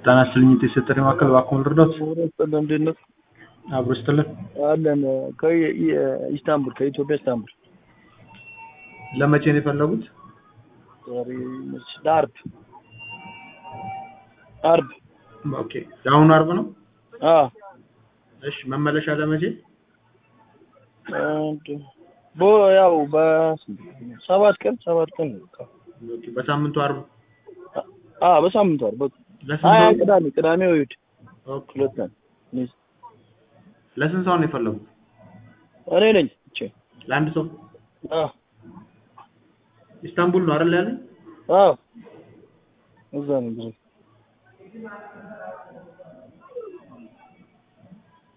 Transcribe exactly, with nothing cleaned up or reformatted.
ጣና ስልኝት የሰጠኝ ማከል ባኮን ረዳት ወረጠን እንደነ አብሮስተልን አለን ከኢስታንቡል ከኢትዮጵያ ኢስታንቡል ለመቼ ነው የፈለጉት? ዛሬ አርብ አርብ ኦኬ አሁን አርብ ነው? አዎ እሺ መመለሻ ለመቼ? አንድ ቦ ያው በሰባት ቀን ሰባት ቀን ኦኬ በሳምንቱ አርብ አዎ በሳምንቱ አርብ አይ ቅዳሜ ቅዳሜ ወይድ ኦኬ ለተን ለስንት ሰው ነው የፈለጉት? እኔ ነኝ እቺ ለአንድ ሰው አዎ ኢስታንቡል ነው አይደል ያለው? አዎ እዛ ነው